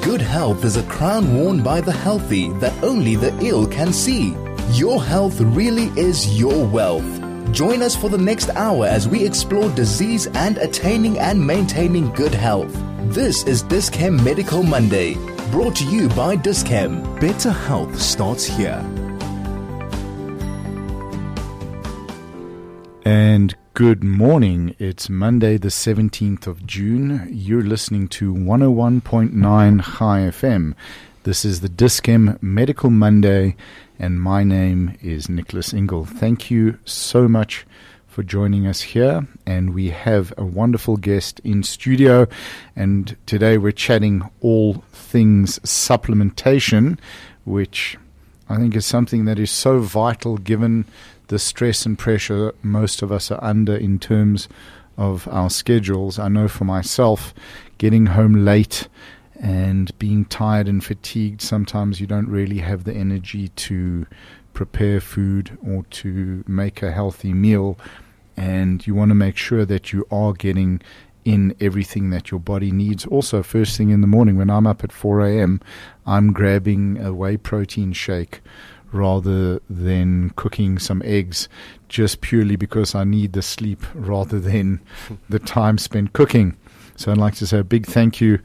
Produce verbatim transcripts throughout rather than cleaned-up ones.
Good health is a crown worn by the healthy that only the ill can see. Your health really is your wealth. Join us for the next hour as we explore disease and attaining and maintaining good health. This is Dis-Chem Medical Monday, brought to you by Dis-Chem. Better health starts here. And good morning. It's Monday the seventeenth of June. You're listening to one oh one point nine Chai F M. This is the Dis-Chem Medical Monday, and my name is Nicholas Ingle. Thank you so much for joining us here, and we have a wonderful guest in studio, and today we're chatting all things supplementation, which I think is something that is so vital given the stress and pressure most of us are under in terms of our schedules. I know for myself, getting home late and being tired and fatigued, sometimes you don't really have the energy to prepare food or to make a healthy meal, and you want to make sure that you are getting in everything that your body needs. Also, first thing in the morning when I'm up at four a.m., I'm grabbing a whey protein shake rather than cooking some eggs, just purely because I need the sleep rather than the time spent cooking. So I'd like to say a big thank you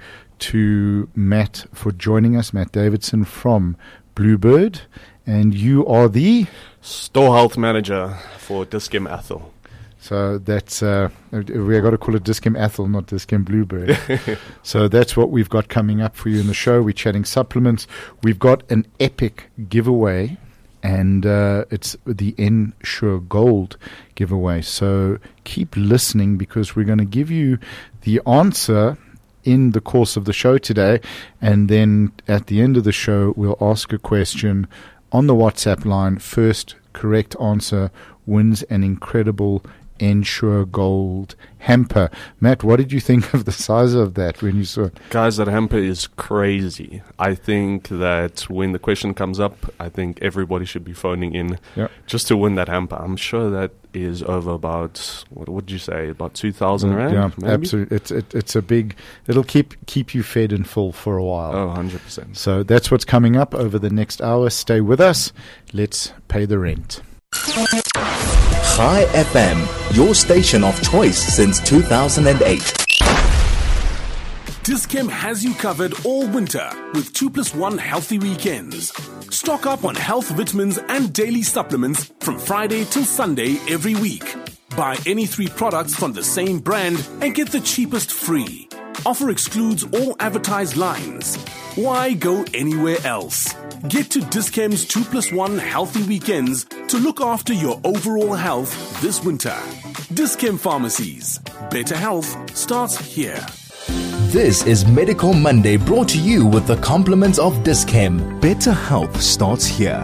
to Matt for joining us, Matt Davidson from Bluebird, and you are the Store Health Manager for Dis-Chem Athol. So that's, uh, we've got to call it Dis-Chem Athol, not Dis-Chem Bluebird. So that's what we've got coming up for you in the show. We're chatting supplements. We've got an epic giveaway, and uh, it's the Ensure Gold giveaway. So keep listening, because we're going to give you the answer in the course of the show today, and then at the end of the show, we'll ask a question on the WhatsApp line. First correct answer wins an incredible Ensure Gold hamper. Matt, what did you think of the size of that when you saw it? Guys, that hamper is crazy. I think that when the question comes up, I think everybody should be phoning in yep. just to win that hamper. I'm sure that is over about, what would you say, about two thousand rand? Yeah, maybe? Absolutely. It's it, it's a big, it'll keep keep you fed and full for a while. Oh, one hundred percent. So that's what's coming up over the next hour. Stay with us. Let's pay the rent. Chai F M, your station of choice since two thousand eight. Dis-Chem has you covered all winter with two plus one healthy weekends. Stock up on health vitamins and daily supplements from Friday till Sunday every week. Buy any three products from the same brand and get the cheapest free. Offer excludes all advertised lines. Why go anywhere else? Get to Dis-Chem's two plus one healthy weekends to look after your overall health this winter. Dis-Chem Pharmacies. Better health starts here. This is Medical Monday, brought to you with the compliments of Dis-Chem. Better health starts here.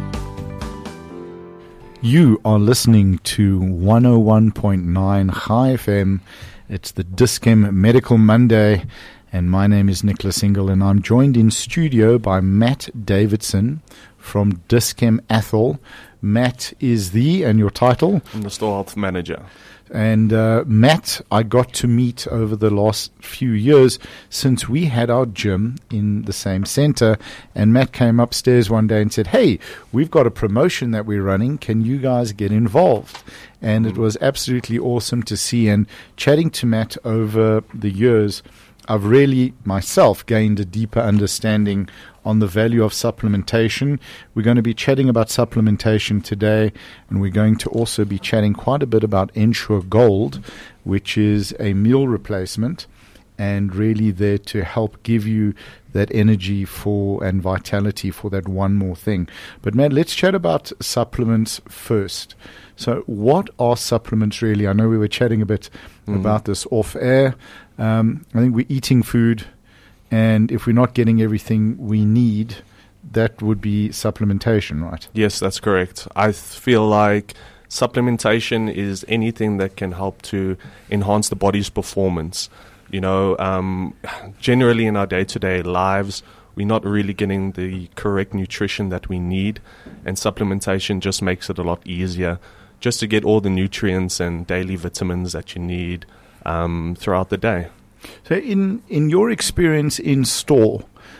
You are listening to one oh one point nine Chai F M. It's the Dis-Chem Medical Monday, and my name is Nicholas Ingle, and I'm joined in studio by Matt Davidson from Dis-Chem Athol. Matt is the, and your title? I'm the Store Health Manager. And uh, Matt, I got to meet over the last few years since we had our gym in the same center. And Matt came upstairs one day and said, hey, we've got a promotion that we're running. Can you guys get involved? And mm-hmm. it was absolutely awesome to see. And chatting to Matt over the years, I've really myself gained a deeper understanding on the value of supplementation. We're going to be chatting about supplementation today, and we're going to also be chatting quite a bit about Ensure Gold, which is a meal replacement and really there to help give you that energy for and vitality for that one more thing. But Matt, let's chat about supplements first. So what are supplements really? I know we were chatting a bit mm-hmm. about this off air. Um, I think we're eating food, and if we're not getting everything we need, that would be supplementation, right? Yes, that's correct. I feel like supplementation is anything that can help to enhance the body's performance. You know, um, generally in our day-to-day lives, we're not really getting the correct nutrition that we need, and supplementation just makes it a lot easier just to get all the nutrients and daily vitamins that you need um, throughout the day. So in, in your experience in store,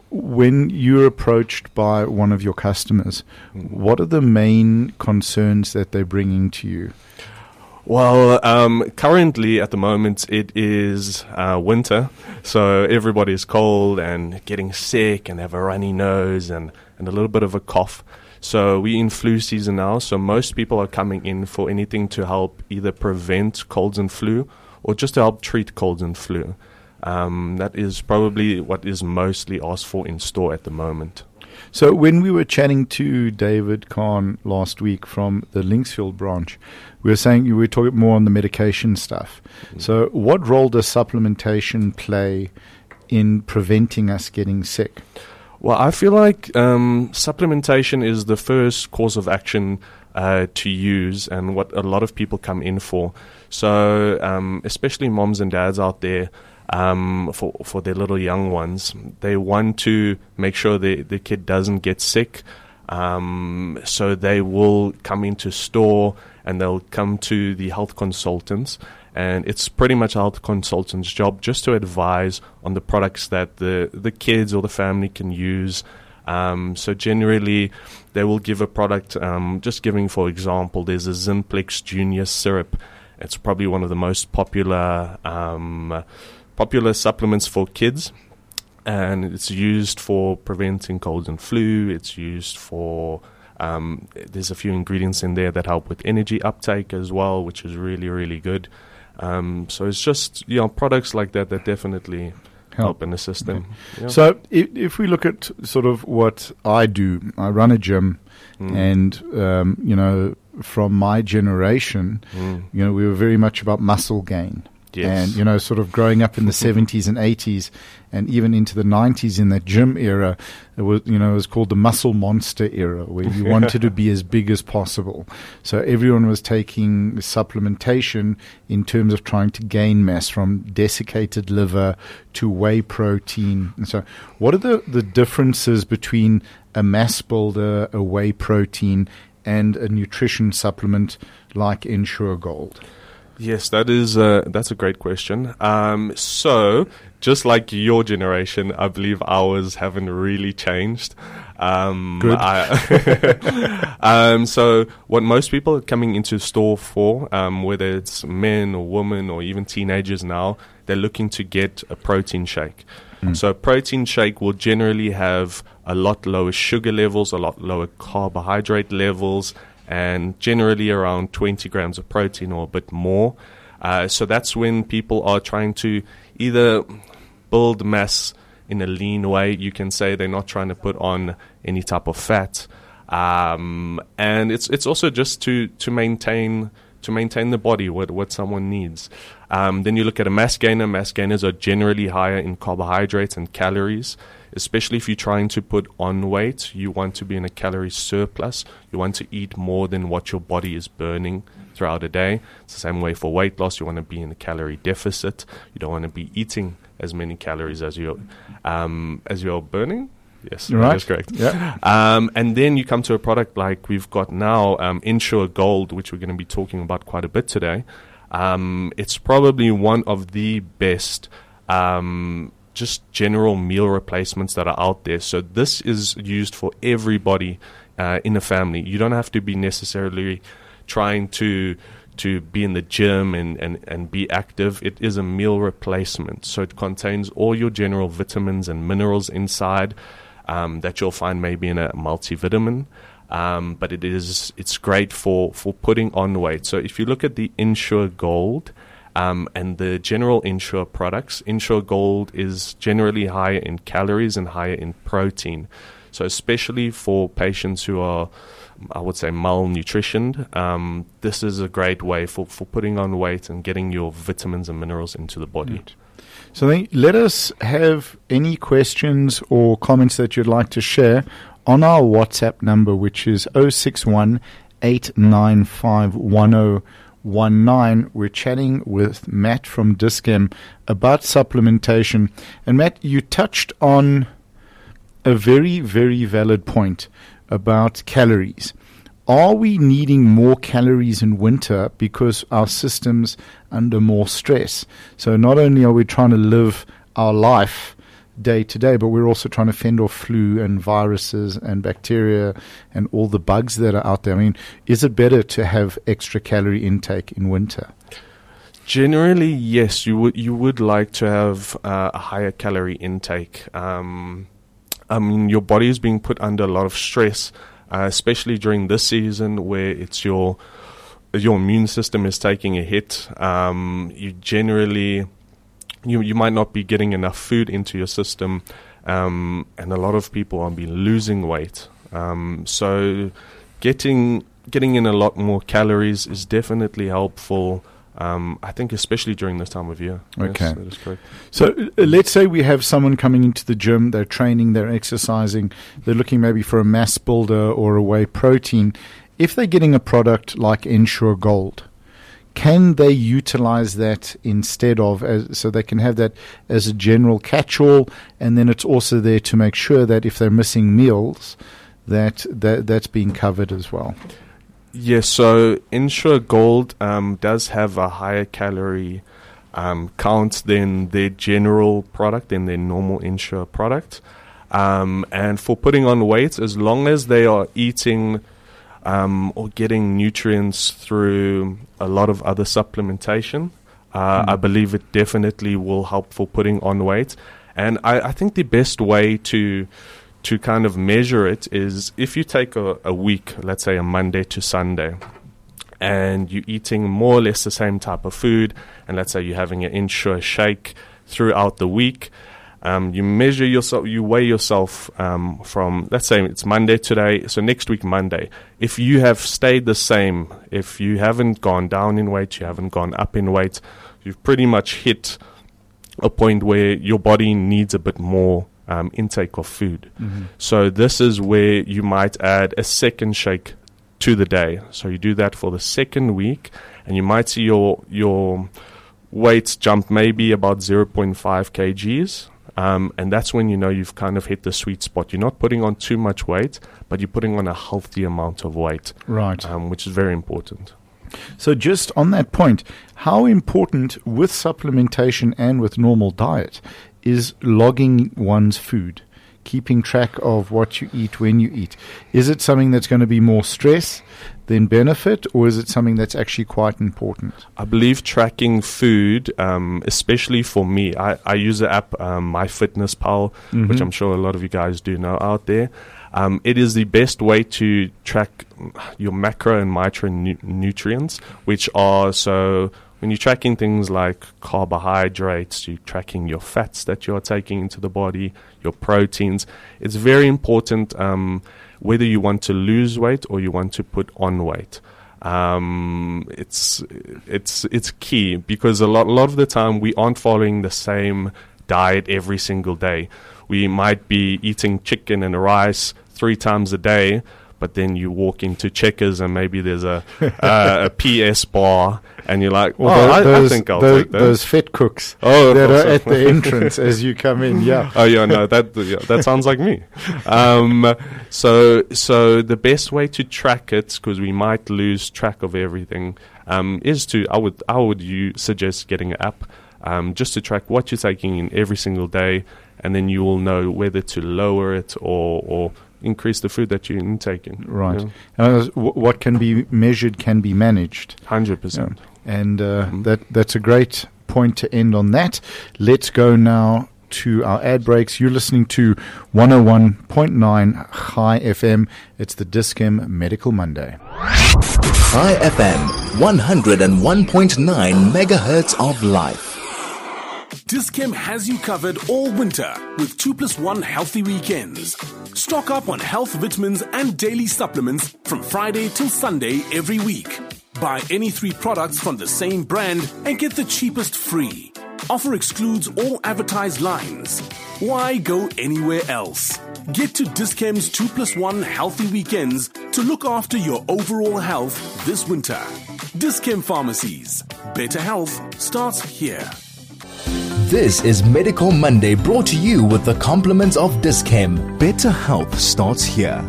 when you're approached by one of your customers, Mm-hmm. what are the main concerns that they're bringing to you? Well, um, currently at the moment it is uh, winter, so everybody's cold and getting sick and have a runny nose and, and a little bit of a cough. So we're in flu season now, so most people are coming in for anything to help either prevent colds and flu or just to help treat colds and flu. Um, that is probably what is mostly asked for in store at the moment. So when we were chatting to David Kahn last week from the Linksfield branch, we were saying you were talking more on the medication stuff. Mm-hmm. So what role does supplementation play in preventing us getting sick? Well, I feel like um, supplementation is the first course of action uh, to use and what a lot of people come in for. So um, especially moms and dads out there, Um, for for their little young ones, they want to make sure the the kid doesn't get sick. Um, so they will come into store and they'll come to the health consultants, and it's pretty much a health consultant's job just to advise on the products that the the kids or the family can use. Um, so generally, they will give a product. Um, just giving for example, there's a Zinplex Junior syrup. It's probably one of the most popular. Um, Popular supplements for kids, and it's used for preventing colds and flu. It's used for um, there's a few ingredients in there that help with energy uptake as well, which is really really good. Um, so it's just you know products like that that definitely help, help in the system. Okay. Yeah. So if, if we look at sort of what I do, I run a gym, mm. and um, you know from my generation, mm. you know we were very much about muscle gain. Yes. And, you know, sort of growing up in the seventies and eighties and even into the nineties in that gym era, it was, you know, it was called the muscle monster era, where you wanted to be as big as possible. So everyone was taking supplementation in terms of trying to gain mass, from desiccated liver to whey protein. And so what are the, the differences between a mass builder, a whey protein, and a nutrition supplement like Ensure Gold? Yes, that is uh, that's a great question. Um, so, just like your generation, I believe ours haven't really changed. Um, Good. I um, so, what most people are coming into store for, um, whether it's men or women or even teenagers now, they're looking to get a protein shake. Mm. So, a protein shake will generally have a lot lower sugar levels, a lot lower carbohydrate levels, and generally around twenty grams of protein or a bit more. Uh, so that's when people are trying to either build mass in a lean way. You can say they're not trying to put on any type of fat. Um, and it's it's also just to, to maintain to maintain the body, what, what someone needs. Um, then you look at a mass gainer. Mass gainers are generally higher in carbohydrates and calories. Especially if you're trying to put on weight, you want to be in a calorie surplus. You want to eat more than what your body is burning throughout a day. It's the same way for weight loss. You want to be in a calorie deficit. You don't want to be eating as many calories as you're, um, as you're burning. Yes, right. That is correct. Yeah. Um, and then you come to a product like we've got now, um, Ensure Gold, which we're going to be talking about quite a bit today. Um, it's probably one of the best um just general meal replacements that are out there. So this is used for everybody uh, in a family. You don't have to be necessarily trying to to be in the gym and, and, and be active. It is a meal replacement. So it contains all your general vitamins and minerals inside um, that you'll find maybe in a multivitamin. Um, but it is it's great for, for putting on weight. So if you look at the Ensure Gold, Um, and the general Ensure products, Ensure Gold is generally higher in calories and higher in protein. So especially for patients who are, I would say, malnutritioned, um, this is a great way for, for putting on weight and getting your vitamins and minerals into the body. Right. So then let us have any questions or comments that you'd like to share on our WhatsApp number, which is zero six one, eight nine five, one zero one nine. We're chatting with Matt from Dis-Chem about supplementation. And Matt, you touched on a very, very valid point about calories. Are we needing more calories in winter because our system's under more stress? So not only are we trying to live our life day to day, but we're also trying to fend off flu and viruses and bacteria and all the bugs that are out there. I mean, is it better to have extra calorie intake in winter? Generally, yes, you would you would like to have uh, a higher calorie intake. Um, I mean, your body is being put under a lot of stress, uh, especially during this season where it's your your immune system is taking a hit. Um, you generally you you might not be getting enough food into your system, um, and a lot of people are be losing weight. Um, so, getting getting in a lot more calories is definitely helpful. Um, I think especially during this time of year. Okay. Yes, that is correct. So uh, let's say we have someone coming into the gym, they're training, they're exercising, they're looking maybe for a mass builder or a whey protein. If they're getting a product like Ensure Gold, can they utilize that instead of, as, so they can have that as a general catch-all, and then it's also there to make sure that if they're missing meals, that, that that's being covered as well? Yes, so Ensure Gold um, does have a higher calorie um, count than their general product, than their normal Ensure product. Um, and for putting on weight, as long as they are eating um, or getting nutrients through a lot of other supplementation, uh, mm. I believe it definitely will help for putting on weight. And I, I think the best way to... to kind of measure it is if you take a, a week, let's say a Monday to Sunday, and you're eating more or less the same type of food, and let's say you're having an Ensure shake throughout the week, um, you measure yourself, you weigh yourself um, from, let's say it's Monday today, so next week Monday. If you have stayed the same, if you haven't gone down in weight, you haven't gone up in weight, you've pretty much hit a point where your body needs a bit more Um, intake of food. Mm-hmm. So this is where you might add a second shake to the day. So you do that for the second week, and you might see your your weights jump maybe about zero point five kilograms, um, and that's when you know you've kind of hit the sweet spot. You're not putting on too much weight, but you're putting on a healthy amount of weight, right? Um, which is very important. So just on that point, how important with supplementation and with normal diet is logging one's food, keeping track of what you eat when you eat? Is it something that's going to be more stress than benefit, or is it something that's actually quite important? I believe tracking food, um, especially for me, I, I use the app um, MyFitnessPal, mm-hmm. which I'm sure a lot of you guys do know out there. Um, it is the best way to track your macro and micro nu- nutrients, which are so... When you're tracking things like carbohydrates, you're tracking your fats that you're taking into the body, your proteins. It's very important um, whether you want to lose weight or you want to put on weight. Um, it's it's it's key because a lot a lot of the time we aren't following the same diet every single day. We might be eating chicken and rice three times a day, but then you walk into Checkers and maybe there's a uh, a P S bar, and you're like, well, oh, those, I, I think I'll those, take that. Those fit cooks oh, that are at the entrance as you come in, yeah. Oh, yeah, no, that yeah, that sounds like me. Um, so, so the best way to track it, because we might lose track of everything, um, is to, I would, I would you suggest getting an app, um, just to track what you're taking in every single day, and then you will know whether to lower it or, or increase the food that you're intaking. Right. You know? And w- what can be measured can be managed. one hundred percent. Yeah. And uh, mm-hmm. that that's a great point to end on that. Let's go now to our ad breaks. You're listening to one oh one point nine Chai F M. It's the Dis-Chem Medical Monday. Chai F M, one oh one point nine megahertz of life. Dis-Chem has you covered all winter with two plus one healthy weekends. Stock up on health vitamins and daily supplements from Friday till Sunday every week. Buy any three products from the same brand and get the cheapest free. Offer excludes all advertised lines. Why go anywhere else? Get to Dis-Chem's two plus one healthy weekends to look after your overall health this winter. Dis-Chem Pharmacies. Better health starts here. This is Medical Monday, brought to you with the compliments of Dis-Chem. Better health starts here.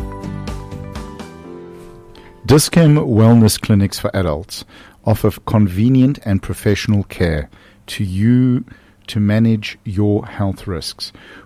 Dis-Chem Wellness Clinics for Adults offer convenient and professional care to you to manage your health risks.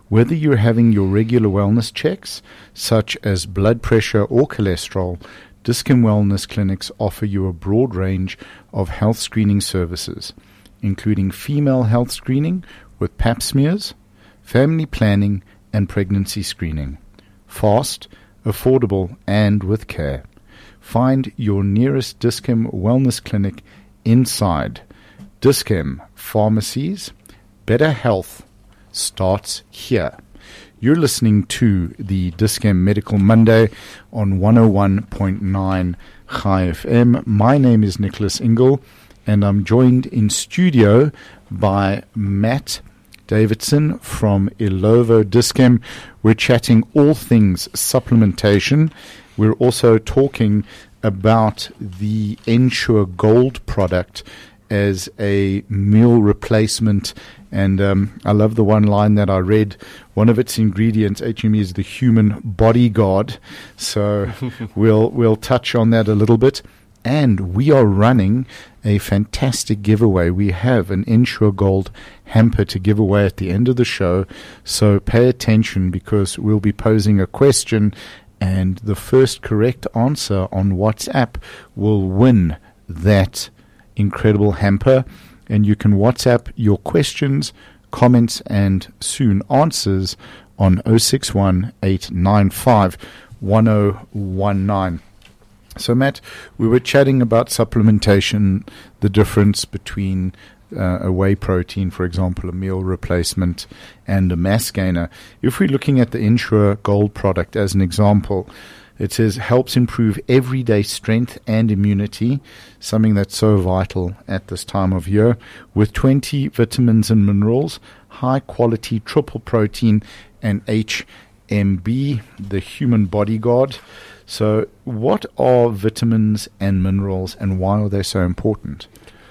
Whether you're having your regular wellness checks, such as blood pressure or cholesterol, Dis-Chem Wellness Clinics offer you a broad range of health screening services, including female health screening with pap smears, family planning, and pregnancy screening. Fast, affordable, and with care. Find your nearest Dis-Chem Wellness Clinic inside. Dis-Chem Pharmacies. Better health starts here. You're listening to the Dis-Chem Medical Monday on one oh one point nine Chai F M. My name is Nicholas Ingle, and I'm joined in studio by Matt Davidson from Ilovo Dis-Chem. We're chatting all things supplementation. We're also talking about the Ensure Gold product as a meal replacement. And um, I love the one line that I read. One of its ingredients, H M E, is the human bodyguard. So we'll we'll touch on that a little bit. And we are running a fantastic giveaway. We have an Ensure Gold hamper to give away at the end of the show. So pay attention, because we'll be posing a question, and the first correct answer on WhatsApp will win that incredible hamper. And you can WhatsApp your questions, comments, and soon answers on oh six one, eight nine five, one oh one nine. So, Matt, we were chatting about supplementation, the difference between uh, a whey protein, for example, a meal replacement, and a mass gainer. If we're looking at the Ensure Gold product as an example, it says helps improve everyday strength and immunity, something that's so vital at this time of year, with twenty vitamins and minerals, high-quality triple protein, and H M B, the human bodyguard. So what are vitamins and minerals, and why are they so important?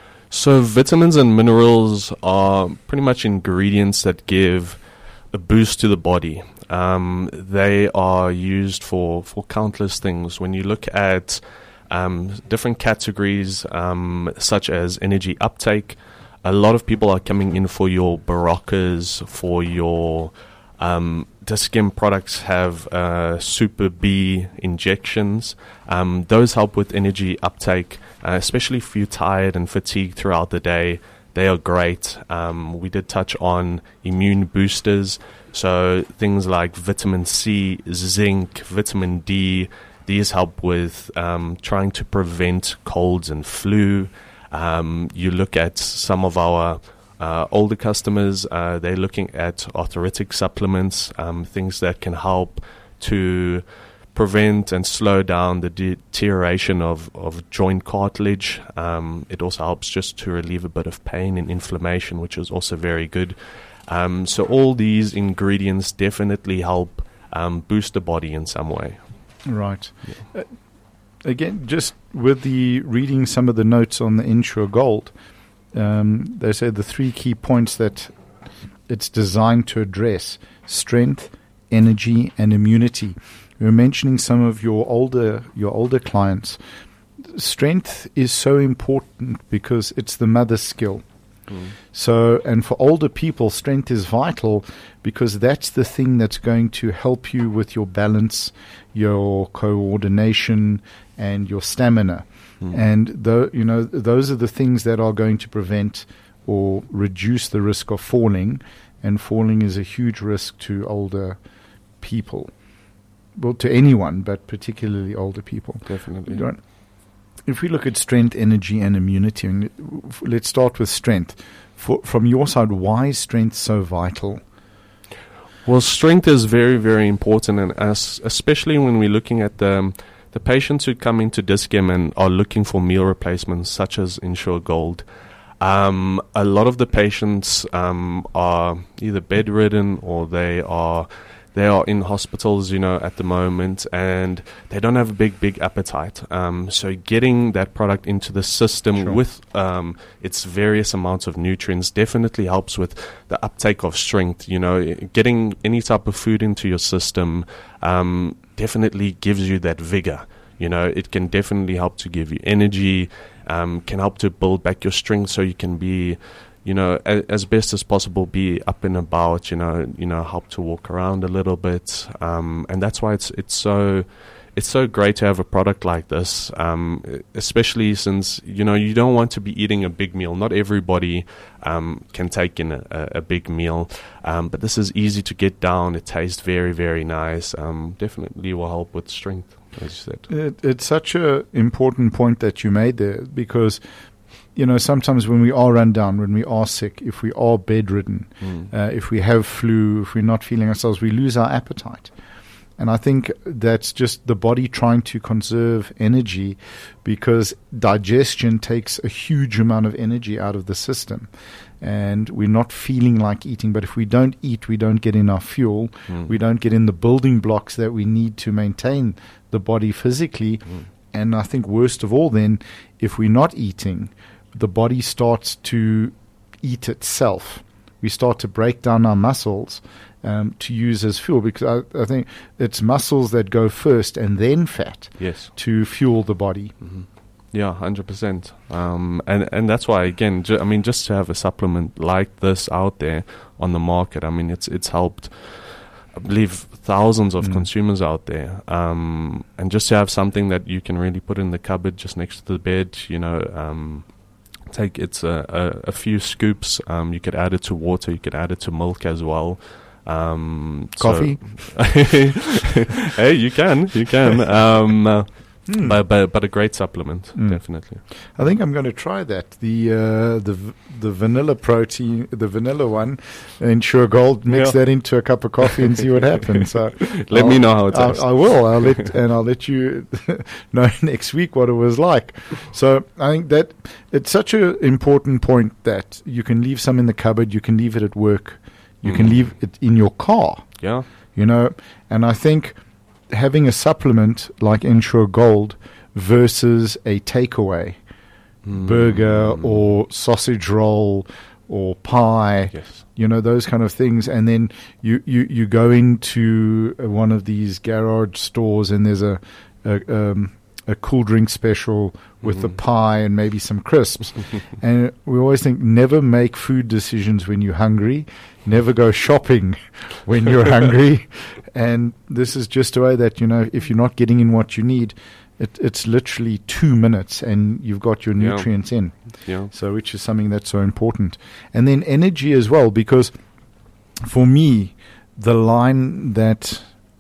So vitamins and minerals are pretty much ingredients that give a boost to the body. Um, they are used for, for countless things. When you look at um, different categories, um, such as energy uptake, a lot of people are coming in for your Baroccas, for your um, Dis-Chem products have uh, Super B injections. Um, those help with energy uptake, uh, especially if you're tired and fatigued throughout the day. They are great. Um, we did touch on immune boosters. So things like vitamin C, zinc, vitamin D, these help with um, trying to prevent colds and flu. Um, you look at some of our uh, older customers, uh, they're looking at arthritic supplements, um, things that can help to prevent and slow down the deterioration of, of joint cartilage. Um, it also helps just to relieve a bit of pain and inflammation, which is also very good. Um, so all these ingredients definitely help um, boost the body in some way. Right. Yeah. Uh, again, just with the reading some of the notes on the Ensure Gold, um, they say the three key points that it's designed to address: strength, energy, and immunity. We were mentioning some of your older your older clients. Strength is so important because it's the mother's skill. Mm. So, and for older people, strength is vital because that's the thing that's going to help you with your balance, your coordination, and your stamina. Mm. And the, you know, those are the things that are going to prevent or reduce the risk of falling. And falling is a huge risk to older people. Well, to anyone, but particularly older people. Definitely. Right? If we look at strength, energy, and immunity, let's start with strength. For, from your side, why is strength so vital? Well, strength is very, very important, and as, especially when we're looking at the, the patients who come into Dis-Chem and are looking for meal replacements, such as Ensure Gold. Um, a lot of the patients um, are either bedridden or they are They are in hospitals, you know, at the moment, and they don't have a big, big appetite. Um, so getting that product into the system sure. with um, its various amounts of nutrients definitely helps with the uptake of strength. You know, getting any type of food into your system um, definitely gives you that vigor. You know, it can definitely help to give you energy, um, can help to build back your strength so you can be you know, a, as best as possible, be up and about, you know, you know, help to walk around a little bit. Um, and that's why it's it's so it's so great to have a product like this, um, especially since, you know, you don't want to be eating a big meal. Not everybody um, can take in a, a big meal, um, but this is easy to get down. It tastes very, very nice. Um, definitely will help with strength, as you said. It, it's such an important point that you made there, because, you know, sometimes when we are run down, when we are sick, if we are bedridden, mm. uh, if we have flu, if we're not feeling ourselves, we lose our appetite. And I think that's just the body trying to conserve energy, because digestion takes a huge amount of energy out of the system. And we're not feeling like eating. But if we don't eat, we don't get enough fuel. Mm. We don't get in the building blocks that we need to maintain the body physically. Mm. And I think worst of all then, if we're not eating, the body starts to eat itself. We start to break down our muscles Um, to use as fuel, because I, I think it's muscles that go first and then fat yes. to fuel the body. Mm-hmm. Yeah, one hundred percent. Um, and, and that's why, again, ju- I mean, just to have a supplement like this out there on the market, I mean, it's it's helped, I believe, thousands of mm. consumers out there. Um, and just to have something that you can really put in the cupboard just next to the bed, you know, um, take it's a, a, a few scoops. Um, you could add it to water. You could add it to milk as well. Um, Coffee? So hey, you can, you can. Um, uh, mm. but, but but a great supplement, mm. definitely. I think I'm going to try that. The uh, the v- the vanilla protein, the vanilla one, Ensure Gold. Mix yeah. that into a cup of coffee and see what happens. So let I'll, me know how it tastes. I, I will. I'll let and I'll let you know next week what it was like. So I think that it's such an important point that you can leave some in the cupboard. You can leave it at work. You mm. can leave it in your car. Yeah. You know, and I think having a supplement like Ensure Gold versus a takeaway mm. burger or sausage roll or pie, yes. you know, those kind of things. And then you, you, you go into one of these garage stores and there's a, a um, a cool drink special with mm. a pie and maybe some crisps. And we always think, never make food decisions when you're hungry. Never go shopping when you're hungry. And this is just a way that, you know, if you're not getting in what you need, it, it's literally two minutes and you've got your nutrients yeah. in. Yeah. So which is something that's so important. And then energy as well, because for me, the line that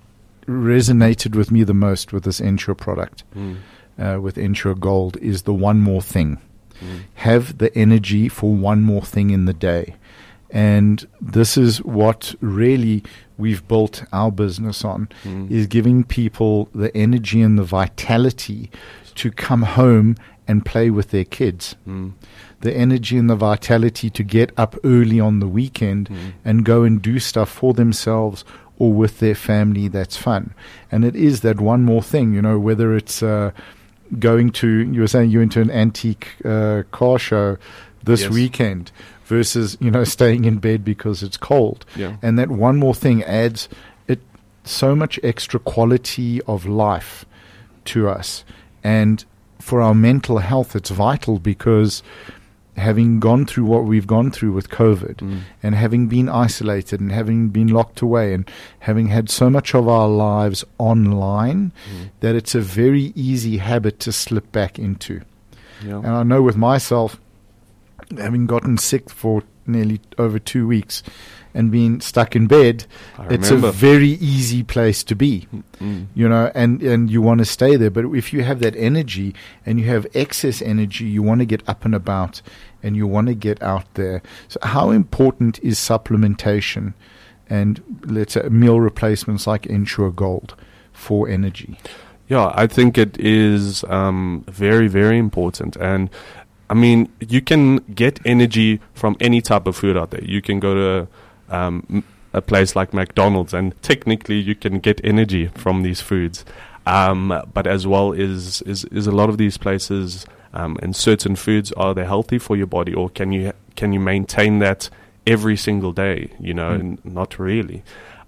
resonated with me the most with this Ensure product, mm. uh, with Ensure Gold, is the one more thing. Mm. Have the energy for one more thing in the day. And this is what really we've built our business on, mm. is giving people the energy and the vitality to come home and play with their kids. Mm. The energy and the vitality to get up early on the weekend mm. and go and do stuff for themselves or with their family that's fun. And it is that one more thing, you know, whether it's uh, going to, you were saying you went to an antique uh, car show this yes. weekend versus, you know, staying in bed because it's cold. Yeah. And that one more thing adds it so much extra quality of life to us. And for our mental health, it's vital, because having gone through what we've gone through with COVID mm. and having been isolated and having been locked away and having had so much of our lives online, mm. that it's a very easy habit to slip back into. Yeah. And I know with myself, having gotten sick for nearly over two weeks and being stuck in bed, it's a very easy place to be, mm. you know, and, and you want to stay there. But if you have that energy and you have excess energy, you want to get up and about and you want to get out there. So how important is supplementation and, let's say, meal replacements like Ensure Gold for energy? Yeah, I think it is um, very, very important. And I mean, you can get energy from any type of food out there. You can go to um, a place like McDonald's, and technically you can get energy from these foods. Um, but as well is, is is a lot of these places um, and certain foods, are they healthy for your body, or can you can you maintain that every single day? You know, mm. n- not really.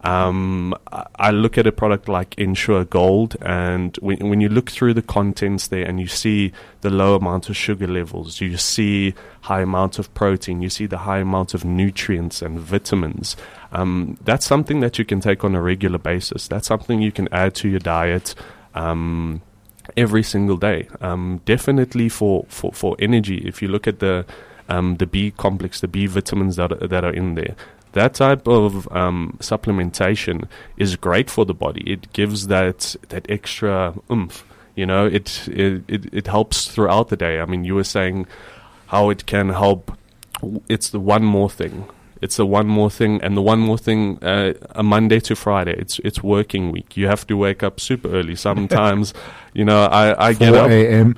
Um, I, I look at a product like Ensure Gold, and when, when you look through the contents there and you see the low amount of sugar levels, you see high amount of protein, you see the high amount of nutrients and vitamins. Um, that's something that you can take on a regular basis. That's something you can add to your diet um, every single day. Um, definitely for, for, for energy. If you look at the um, the B complex, the B vitamins that are, that are in there, that type of um, supplementation is great for the body. It gives that that extra oomph. You know, it, it it it helps throughout the day. I mean, you were saying how it can help. It's the one more thing. It's the one more thing, and the one more thing, uh, a Monday to Friday. It's it's working week. You have to wake up super early. Sometimes, you know, I, I get up. four a.m.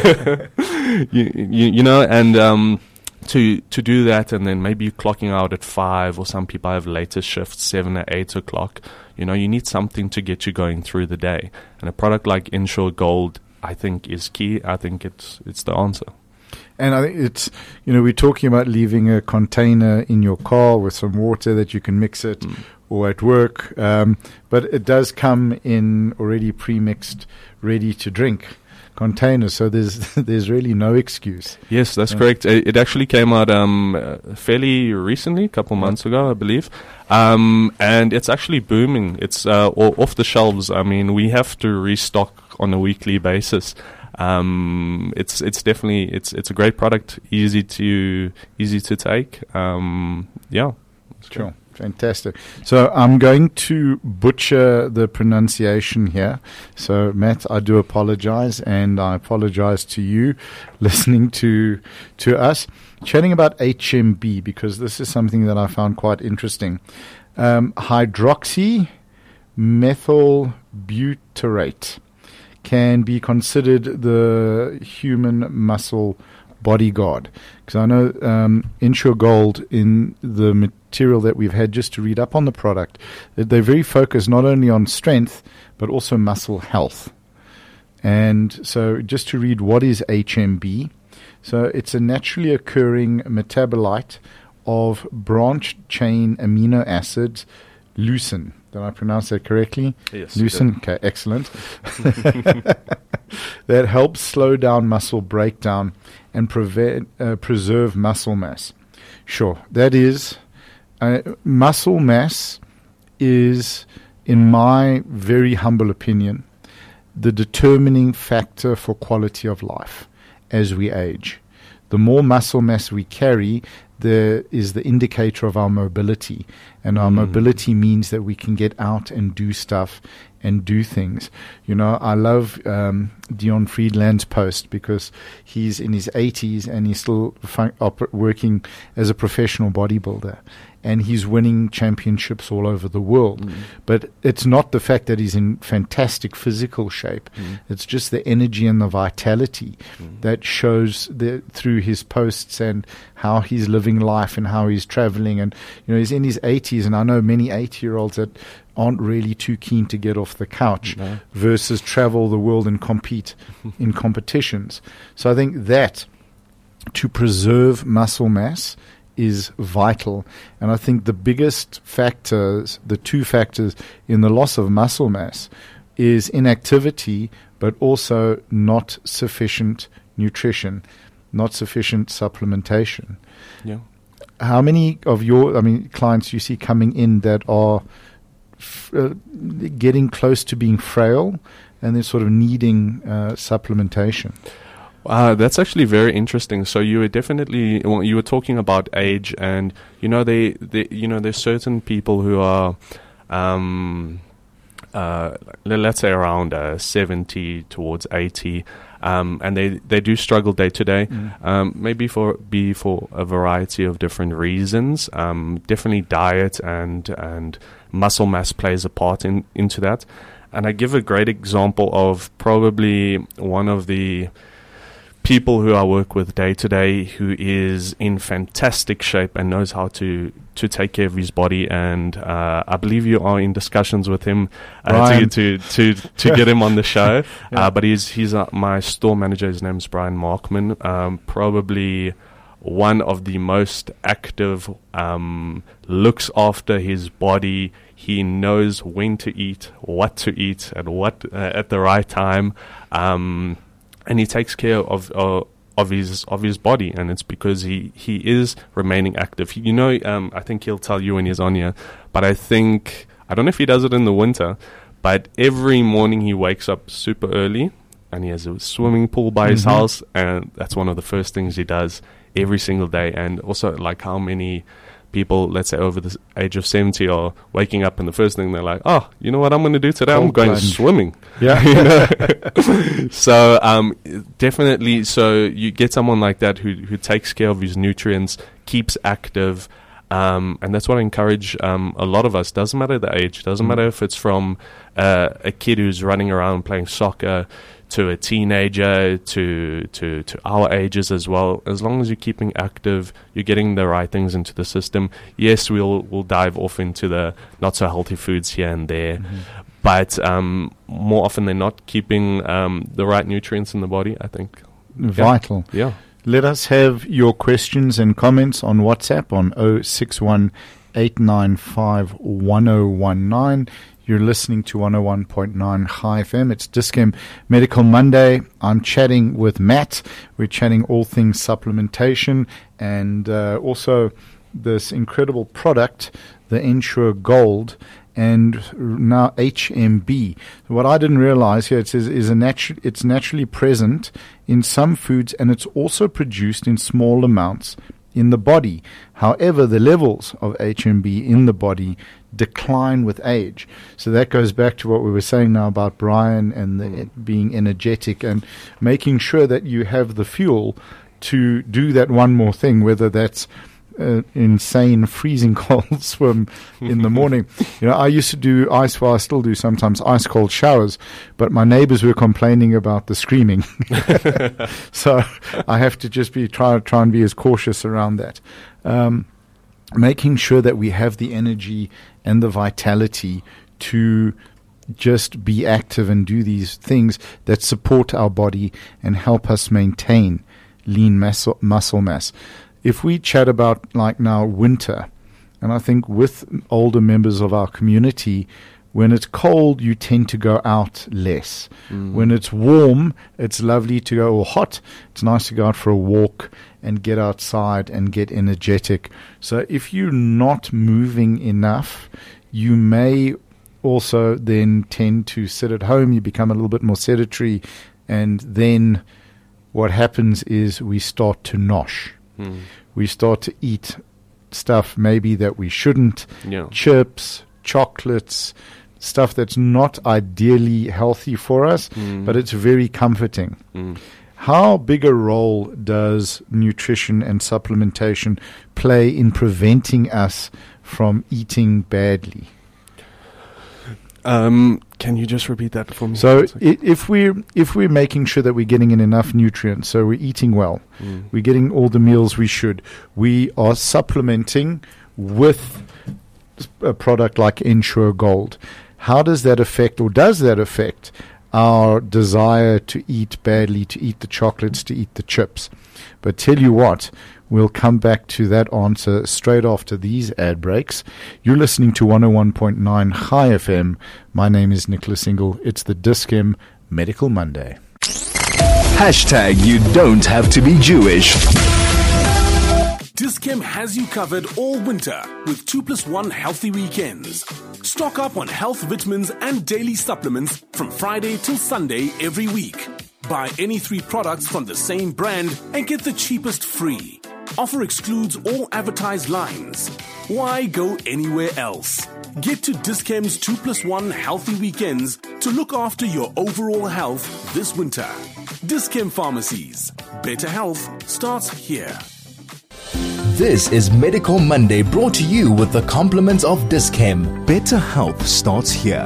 you, you, you know, and um, to to do that, and then maybe clocking out at five, or some people have later shifts, seven or eight o'clock. You know, you need something to get you going through the day. And a product like Ensure Gold, I think, is key. I think it's it's the answer. And I think it's, you know, we're talking about leaving a container in your car with some water that you can mix it, mm. or at work. Um, but it does come in already pre-mixed, ready to drink containers. So there's there's really no excuse. Yes, that's yeah. correct. It, it actually came out um, uh, fairly recently, a couple months ago, I believe. Um, and it's actually booming. It's uh, all off the shelves. I mean, we have to restock on a weekly basis. Um, it's it's definitely it's it's a great product, easy to easy to take. Um, yeah, sure, fantastic. So I'm going to butcher the pronunciation here. So Matt, I do apologize, and I apologize to you, listening to to us chatting about H M B, because this is something that I found quite interesting. Um, hydroxy methyl butyrate can be considered the human muscle bodyguard. Because I know um, Ensure Gold, in the material that we've had just to read up on the product, that they're very focused not only on strength, but also muscle health. And so just to read, what is H M B? So it's a naturally occurring metabolite of branched-chain amino acids, leucine. Did I pronounce that correctly? Yes. Leucine? Okay, excellent. That helps slow down muscle breakdown and prevent, uh, preserve muscle mass. Sure, that is, uh, muscle mass is, in my very humble opinion, the determining factor for quality of life as we age. The more muscle mass we carry, there is the indicator of our mobility. And our mm. mobility means that we can get out and do stuff and do things. You know, I love um, Dion Friedland's post, because he's in his eighties and he's still fun- op- working as a professional bodybuilder. And he's winning championships all over the world. Mm. But it's not the fact that he's in fantastic physical shape. Mm. It's just the energy and the vitality mm. that shows the, through his posts, and how he's living life and how he's traveling. And, you know, he's in his eighties, and I know many eighty-year-olds that aren't really too keen to get off the couch no. versus travel the world and compete in competitions. So I think that to preserve muscle mass is vital. And I think the biggest factors, the two factors in the loss of muscle mass, is inactivity, but also not sufficient nutrition, not sufficient supplementation. Yeah. How many of your, I mean, clients you see coming in that are f- uh, getting close to being frail and they're sort of needing uh, supplementation? Uh, that's actually very interesting. So you were definitely, well, you were talking about age, and you know, they, they you know, there's certain people who are, um, uh, let's say around uh, seventy towards eighty, um, and they, they do struggle day to day. Mm. Um, maybe for be for a variety of different reasons. Um, definitely diet and and muscle mass plays a part in into that. And I give a great example of probably one of the people who I work with day to day, who is in fantastic shape and knows how to, to take care of his body. And uh, I believe you are in discussions with him uh, to, to to to get him on the show. yeah. uh, but he's he's uh, my store manager. His name's Brian Markman. Um, probably one of the most active, um, looks after his body. He knows when to eat, what to eat, and what uh, at the right time, um, and he takes care of uh, of his of his body. And it's because he, he is remaining active. You know, um, I think he'll tell you when he's on here, but I think I don't know if he does it in the winter, but every morning he wakes up super early, and he has a swimming pool by mm-hmm. his house, and that's one of the first things he does every single day. And also, like, how many people, let's say over the age of seventy, are waking up and the first thing they're like, oh, you know what I'm going to do today? Cold I'm going plunge. swimming. Yeah. You know? So um, definitely, so you get someone like that who, who takes care of his nutrients, keeps active, um, and that's what I encourage um, a lot of us. Doesn't matter the age. Doesn't mm. matter if it's from uh, a kid who's running around playing soccer to a teenager, to, to to our ages as well. As long as you're keeping active, you're getting the right things into the system. Yes, we'll we'll dive off into the not so healthy foods here and there, mm-hmm. but um, more often than not, keeping um, the right nutrients in the body, I think. Vital. Yeah. yeah. Let us have your questions and comments on WhatsApp on oh six one, eight nine five, one oh one nine. You're listening to one oh one point nine Chai F M. It's Dis-Chem Medical Monday. I'm chatting with Matt. We're chatting all things supplementation and uh, also this incredible product, the Ensure Gold, and now H M B. What I didn't realize here, it says is a natu- it's naturally present in some foods, and it's also produced in small amounts in the body. However, the levels of H M B in the body decline with age. So that goes back to what we were saying now about Brian and the, it being energetic and making sure that you have the fuel to do that one more thing, whether that's uh, insane freezing cold swim in the morning. You know, I used to do ice, well, I still do sometimes, ice cold showers, but my neighbors were complaining about the screaming. So I have to just be try try and be as cautious around that. Um, making sure that we have the energy and the vitality to just be active and do these things that support our body and help us maintain lean muscle, muscle mass. If we chat about, like now, winter, and I think with older members of our community, when it's cold, you tend to go out less. Mm. When it's warm, it's lovely to go, or hot, it's nice to go out for a walk and get outside and get energetic. So if you're not moving enough, you may also then tend to sit at home. You become a little bit more sedentary, and then what happens is we start to nosh. Mm. We start to eat stuff maybe that we shouldn't, yeah. chips, chocolates, stuff that's not ideally healthy for us, mm. but it's very comforting. Mm. How big a role does nutrition and supplementation play in preventing us from eating badly? Um, can you just repeat that for me? So I- if we're if we're making sure that we're getting in enough nutrients, so we're eating well, mm. we're getting all the meals we should, we are supplementing with a product like Ensure Gold. How does that affect, or does that affect, our desire to eat badly, to eat the chocolates, to eat the chips? But tell you what, we'll come back to that answer straight after these ad breaks. You're listening to one oh one point nine Chai F M. My name is Nicholas Ingle. It's the Dis-Chem Medical Monday. Hashtag you don't have to be Jewish. Dis-Chem has you covered all winter with two plus one healthy weekends. Stock up on health vitamins and daily supplements from Friday till Sunday every week. Buy any three products from the same brand and get the cheapest free. Offer excludes all advertised lines. Why go anywhere else? Get to Dis-Chem's two plus one healthy weekends to look after your overall health this winter. Dis-Chem Pharmacies. Better health starts here. This is Medical Monday, brought to you with the compliments of Dis-Chem. Better health starts here.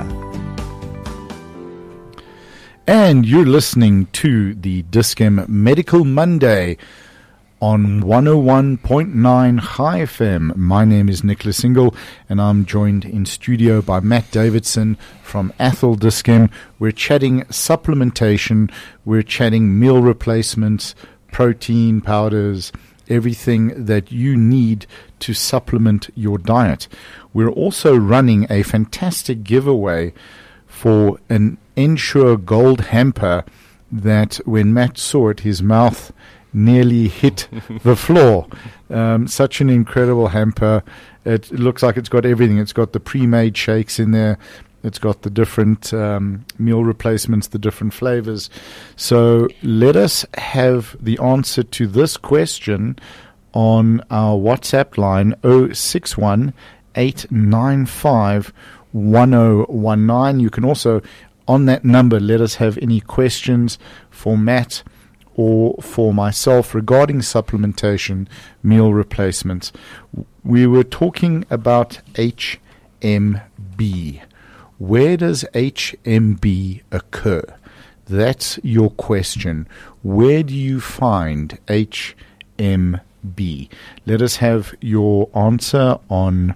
And you're listening to the Dis-Chem Medical Monday on one oh one point nine Chai F M. My name is Nicholas Ingle, and I'm joined in studio by Matt Davidson from Athol Dis-Chem. We're chatting supplementation, we're chatting meal replacements, protein powders, everything that you need to supplement your diet. We're also running a fantastic giveaway for an Ensure Gold hamper that when Matt saw it, his mouth nearly hit the floor. Um, such an incredible hamper. It looks like it's got everything. It's got the pre-made shakes in there. It's got the different um, meal replacements, the different flavors. So let us have the answer to this question on our WhatsApp line, zero six one, eight nine five, one zero one nine. You can also, on that number, let us have any questions for Matt or for myself regarding supplementation, meal replacements. We were talking about H M B. Where does H M B occur? That's your question. Where do you find H M B? Let us have your answer on...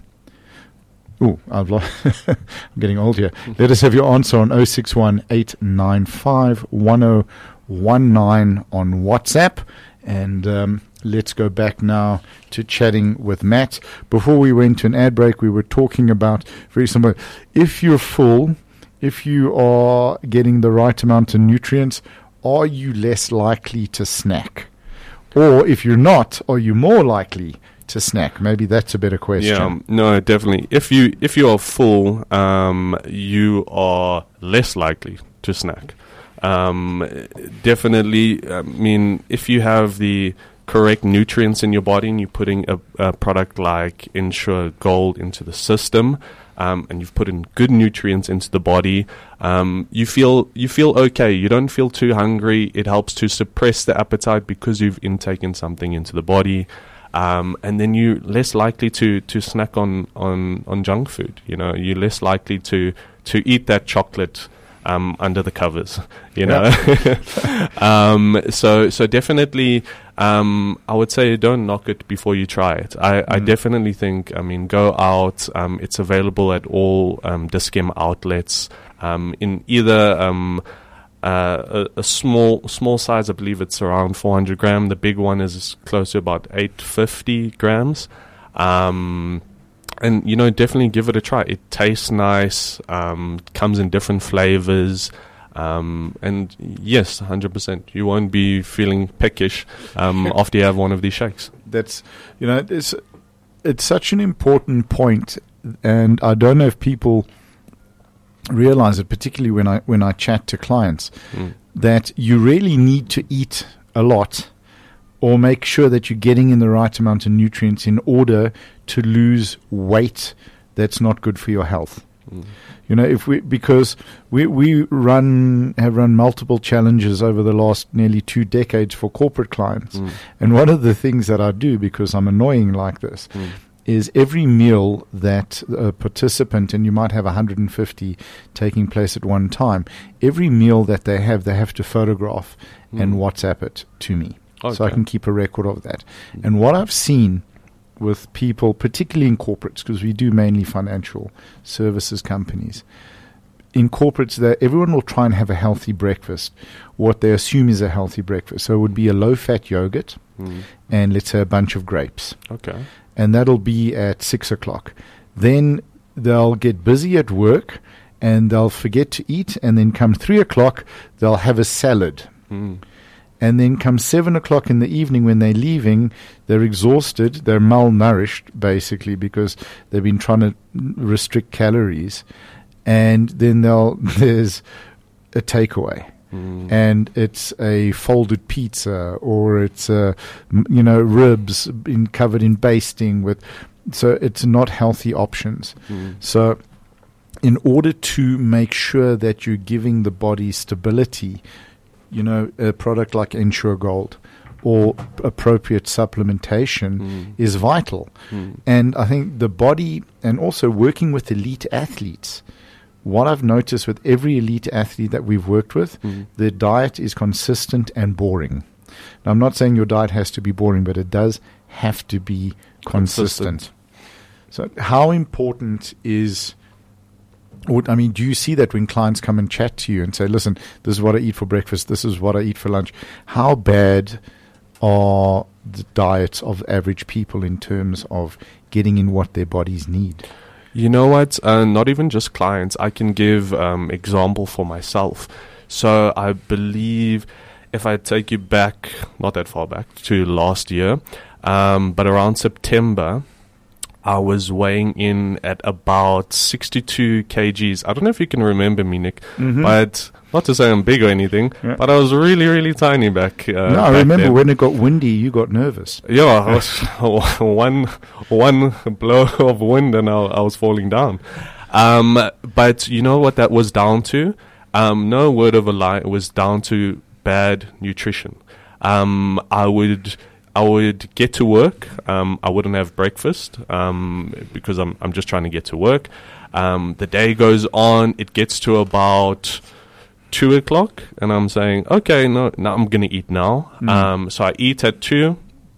Oh, I've lost. I'm getting old here. Let us have your answer on zero six one, eight nine five, one zero one nine on WhatsApp. And um, let's go back now to chatting with Matt. Before we went to an ad break, we were talking about, very simple, if you're full, if you are getting the right amount of nutrients, are you less likely to snack? Or if you're not, are you more likely to snack? Maybe that's a better question. Yeah, no, definitely. If you if you are full, um, you are less likely to snack. Um, definitely, I mean, if you have the correct nutrients in your body and you're putting a, a product like Ensure Gold into the system, um, and you've put in good nutrients into the body, um, you feel you feel okay. You don't feel too hungry. It helps to suppress the appetite because you've intaken something into the body. Um, and then you're less likely to, to snack on, on, on junk food. You know, you're less likely to, to eat that chocolate um, under the covers. You know, um, so so definitely, um, I would say don't knock it before you try it. I, mm. I definitely think. I mean, go out. Um, it's available at all um, Dis-Chem outlets. Um, in either. Um, Uh, a, a small small size, I believe it's around four hundred gram. The big one is close to about eight hundred fifty grams. Um, and, you know, definitely give it a try. It tastes nice, um, comes in different flavors. Um, and yes, one hundred percent. You won't be feeling peckish um, after you have one of these shakes. That's, you know, it's, it's such an important point, and I don't know if people realize it, particularly when I when I chat to clients, mm. that you really need to eat a lot or make sure that you're getting in the right amount of nutrients in order to lose weight that's not good for your health. Mm. You know, if we because we we run have run multiple challenges over the last nearly two decades for corporate clients, mm. and one of the things that I do, because I'm annoying like this, mm. is every meal that a participant, and you might have one hundred fifty taking place at one time, every meal that they have, they have to photograph mm. and WhatsApp it to me. Okay. So I can keep a record of that. Mm. And what I've seen with people, particularly in corporates, because we do mainly financial services companies, in corporates, that everyone will try and have a healthy breakfast, what they assume is a healthy breakfast. So it would be a low-fat yogurt mm. and, let's say, a bunch of grapes. Okay. And that'll be at six o'clock. Then they'll get busy at work and they'll forget to eat. And then come three o'clock, they'll have a salad. Mm. And then come seven o'clock in the evening when they're leaving, they're exhausted. They're malnourished, basically, because they've been trying to restrict calories. And then they'll there's a takeaway. Mm. And it's a folded pizza, or it's a, you know, ribs in, covered in basting with, so it's not healthy options. Mm. So in order to make sure that you're giving the body stability, you know, a product like Ensure Gold or appropriate supplementation mm. is vital. Mm. And I think the body, and also working with elite athletes, what I've noticed with every elite athlete that we've worked with, mm. their diet is consistent and boring. Now, I'm not saying your diet has to be boring, but it does have to be consistent. consistent. So how important is, or, I mean, do you see that when clients come and chat to you and say, listen, this is what I eat for breakfast, this is what I eat for lunch? How bad are the diets of average people in terms of getting in what their bodies need? You know what? Uh, not even just clients. I can give um, example for myself. So I believe if I take you back, not that far back, to last year, um, but around September, I was weighing in at about sixty-two kilograms. I don't know if you can remember me, Nick, mm-hmm. but not to say I'm big or anything, yeah. but I was really, really tiny back. Uh, no, I back remember then. when it got windy, you got nervous. Yeah, I was one one blow of wind and I, I was falling down. Um, but you know what that was down to? Um, no word of a lie. It was down to bad nutrition. Um, I would. I would get to work. Um, I wouldn't have breakfast um, because I'm I'm just trying to get to work. Um, the day goes on. It gets to about two o'clock, and I'm saying, okay, no, no I'm gonna eat now. Mm. Um, so I eat at two,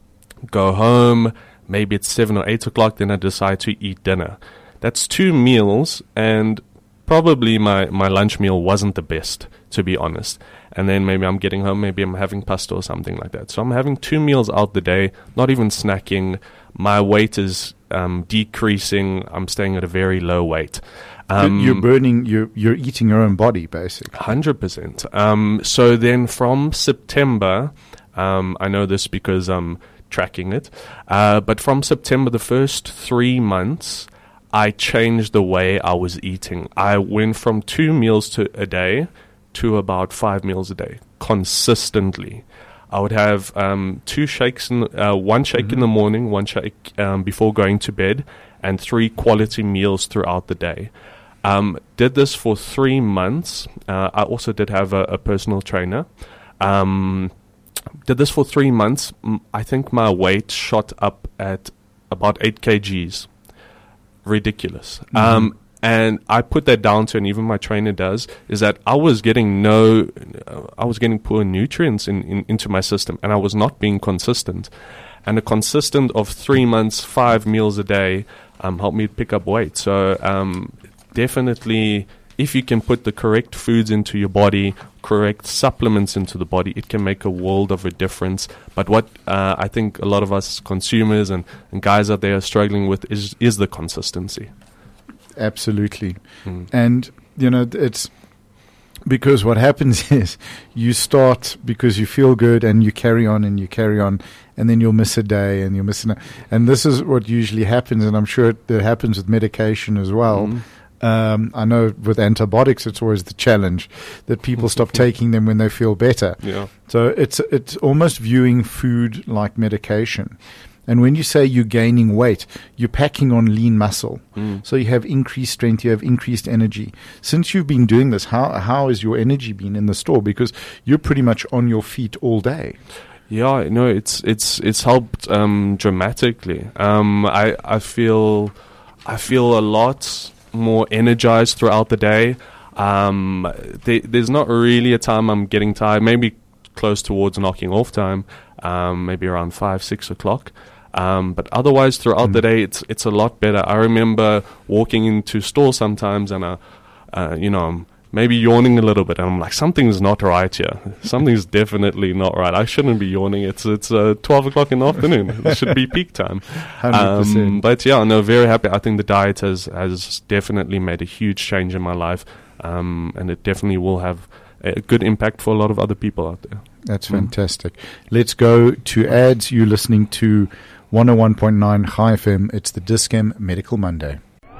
go home. Maybe it's seven or eight o'clock. Then I decide to eat dinner. That's two meals, and probably my my lunch meal wasn't the best, to be honest. And then maybe I'm getting home, maybe I'm having pasta or something like that. So I'm having two meals out the day, not even snacking. My weight is um, decreasing. I'm staying at a very low weight. Um, you're burning, you're, you're eating your own body, basically. one hundred percent. Um, so then from September, um, I know this because I'm tracking it, uh, but from September, the first three months, I changed the way I was eating. I went from two meals to a day to about five meals a day, consistently. I would have um, two shakes, in, uh, one shake mm-hmm. in the morning, one shake um, before going to bed, and three quality meals throughout the day. Um, did this for three months. Uh, I also did have a, a personal trainer. Um, did this for three months. I think my weight shot up at about eight kilograms. Ridiculous. Mm-hmm. Um, And I put that down to, and even my trainer does, is that I was getting no, uh, I was getting poor nutrients in, in, into my system, and I was not being consistent. And a consistent of three months, five meals a day, um, helped me pick up weight. So um, definitely, if you can put the correct foods into your body, correct supplements into the body, it can make a world of a difference. But what uh, I think a lot of us consumers and, and guys out there are struggling with is is the consistency. Absolutely. Mm. And, you know, it's because what happens is you start because you feel good and you carry on and you carry on, and then you'll miss a day and you'll miss a And this is what usually happens, and I'm sure it, it happens with medication as well. Mm. Um, I know with antibiotics, it's always the challenge that people stop taking them when they feel better. Yeah. So it's it's almost viewing food like medication. And when you say you're gaining weight, you're packing on lean muscle. Mm. So you have increased strength, you have increased energy. Since you've been doing this, how how has your energy been in the store? Because you're pretty much on your feet all day. Yeah, no, it's it's it's helped um, dramatically. Um, I I feel I feel a lot more energized throughout the day. Um, there, there's not really a time I'm getting tired. Maybe close towards knocking off time. Um, maybe around five, six o'clock. Um, but otherwise, throughout mm. the day, it's it's a lot better. I remember walking into stores sometimes, and uh, uh, you know, I'm maybe yawning a little bit, and I'm like, something's not right here. Something's definitely not right. I shouldn't be yawning. It's it's uh, twelve o'clock in the afternoon. It should be peak time. Um, but yeah, no, very happy. I think the diet has has definitely made a huge change in my life, um, and it definitely will have a good impact for a lot of other people out there. That's fantastic. Mm. Let's go to ads. You're listening to one oh one point nine Chai F M. It's the Dis-Chem Medical Monday.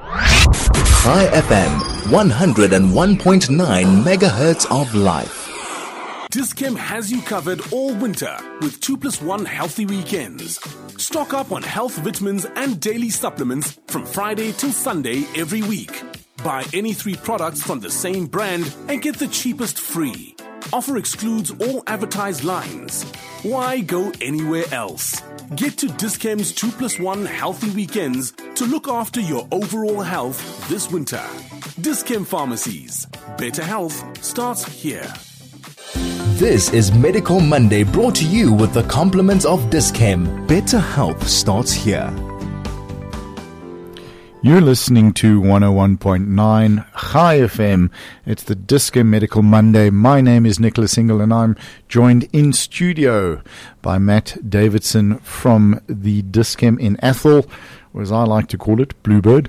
Chai F M, one oh one point nine megahertz of life. Dis-Chem has you covered all winter with two plus one healthy weekends. Stock up on health vitamins and daily supplements from Friday till Sunday every week. Buy any three products from the same brand and get the cheapest free. Offer excludes all advertised lines. Why go anywhere else? Get to Dis-Chem's two plus one healthy weekends to look after your overall health this winter. Dis-Chem Pharmacies. Better health starts here. This is Medical Monday, brought to you with the compliments of Dis-Chem. Better health starts here. You're listening to one oh one point nine Chai F M. It's the Discem Medical Monday. My name is Nicholas Ingle, and I'm joined in studio by Matt Davidson from the Discem in Athol, or as I like to call it, Bluebird.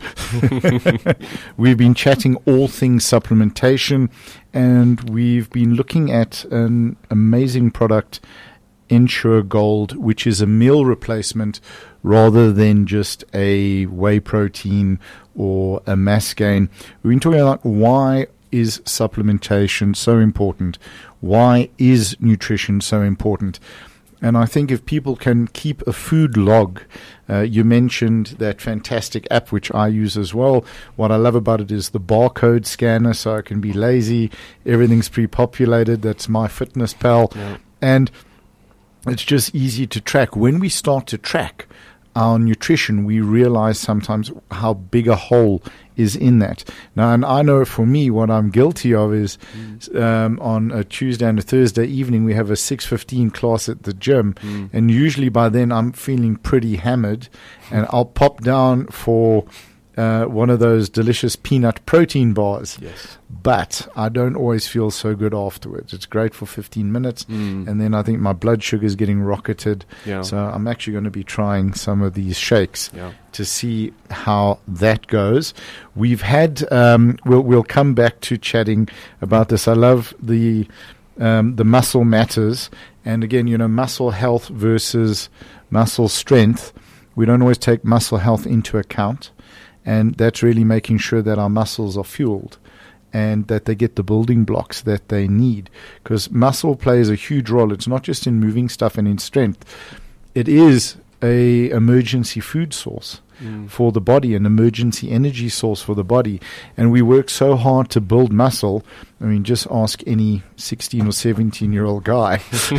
We've been chatting all things supplementation, and we've been looking at an amazing product, Ensure Gold, which is a meal replacement rather than just a whey protein or a mass gain. We've been talking about why is supplementation so important? Why is nutrition so important? And I think if people can keep a food log, uh, you mentioned that fantastic app, which I use as well. What I love about it is the barcode scanner, so I can be lazy. Everything's pre-populated. That's MyFitnessPal. Yeah. And it's just easy to track. When we start to track our nutrition, we realize sometimes how big a hole is in that. Now, and I know for me, what I'm guilty of is mm. um, on a Tuesday and a Thursday evening, we have a six fifteen class at the gym. Mm. And usually by then I'm feeling pretty hammered, and I'll pop down for uh, one of those delicious peanut protein bars. Yes. But I don't always feel so good afterwards. It's great for fifteen minutes, mm. and then I think my blood sugar is getting rocketed. Yeah. So I'm actually going to be trying some of these shakes yeah. to see how that goes. We've had, um, we'll, we'll come back to chatting about this. I love the um, the muscle matters. And again, you know, muscle health versus muscle strength. We don't always take muscle health into account. And that's really making sure that our muscles are fueled and that they get the building blocks that they need. Because muscle plays a huge role. It's not just in moving stuff and in strength. It is a emergency food source mm. for the body, an emergency energy source for the body. And we work so hard to build muscle. I mean, just ask any sixteen or seventeen-year-old guy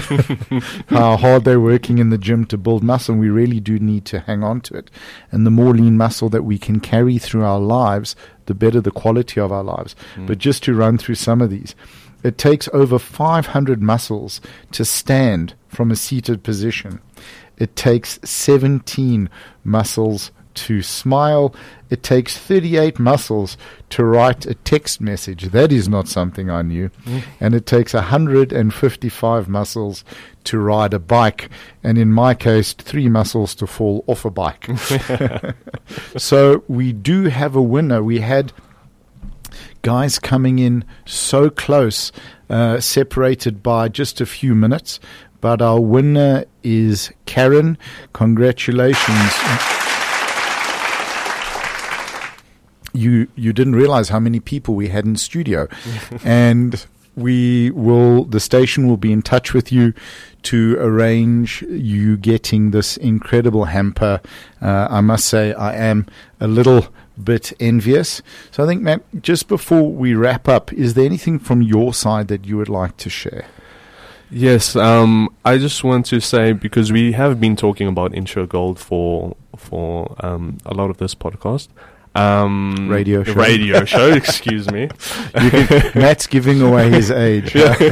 how hard they're working in the gym to build muscle. And we really do need to hang on to it. And the more lean muscle that we can carry through our lives, the better the quality of our lives. Mm. But just to run through some of these, it takes over five hundred muscles to stand from a seated position. It takes seventeen muscles to smile. It takes thirty-eight muscles to write a text message. That is not something I knew. Mm. And it takes one hundred fifty-five muscles to ride a bike. And in my case, three muscles to fall off a bike. So we do have a winner. We had guys coming in so close, uh, separated by just a few minutes. But our winner is Karen. Congratulations. You you didn't realize how many people we had in studio. And we will, the station will be in touch with you to arrange you getting this incredible hamper. Uh, I must say I am a little bit envious. So I think, Matt, just before we wrap up, is there anything from your side that you would like to share? Yes, um, I just want to say, because we have been talking about Ensure Gold for for um, a lot of this podcast. Um, radio show. Radio show, excuse me. You can, Matt's giving away his age.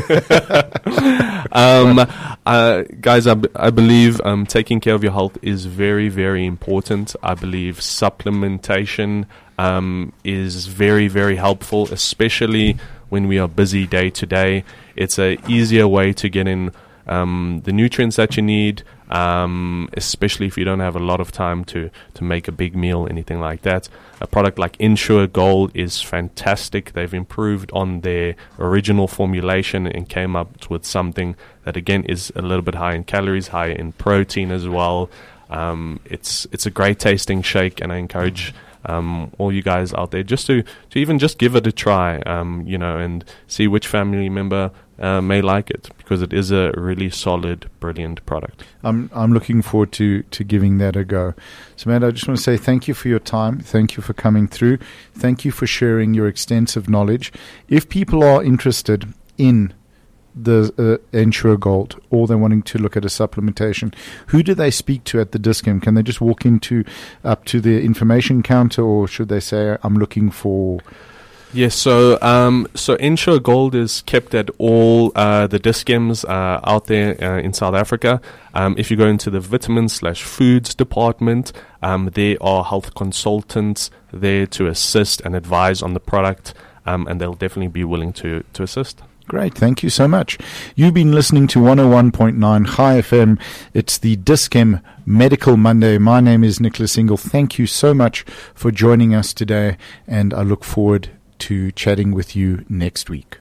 um, uh, guys, I, b- I believe um, taking care of your health is very, very important. I believe supplementation um, is very, very helpful, especially when we are busy day to day. It's an easier way to get in um, the nutrients that you need, um, especially if you don't have a lot of time to, to make a big meal, anything like that. A product like Ensure Gold is fantastic. They've improved on their original formulation and came up with something that, again, is a little bit high in calories, high in protein as well. Um, it's it's a great tasting shake, and I encourage Um, all you guys out there just to, to even just give it a try, um, you know, and see which family member uh, may like it, because it is a really solid, brilliant product. I'm I'm looking forward to, to giving that a go. So, Matt, I just want to say thank you for your time. Thank you for coming through. Thank you for sharing your extensive knowledge. If people are interested in the uh, Ensure Gold, or they're wanting to look at a supplementation, who do they speak to at the Discem? Can they just walk into up to the information counter, or should they say, I'm looking for... Yes, so um, so Ensure Gold is kept at all uh, the Discems uh, out there uh, in South Africa. Um, if you go into the vitamins slash foods department, um, there are health consultants there to assist and advise on the product. um, and they'll definitely be willing to, to assist. Great, thank you so much. You've been listening to one oh one point nine Chai F M. It's the Dis-Chem Medical Monday. My name is Nicholas Ingle. Thank you so much for joining us today, and I look forward to chatting with you next week.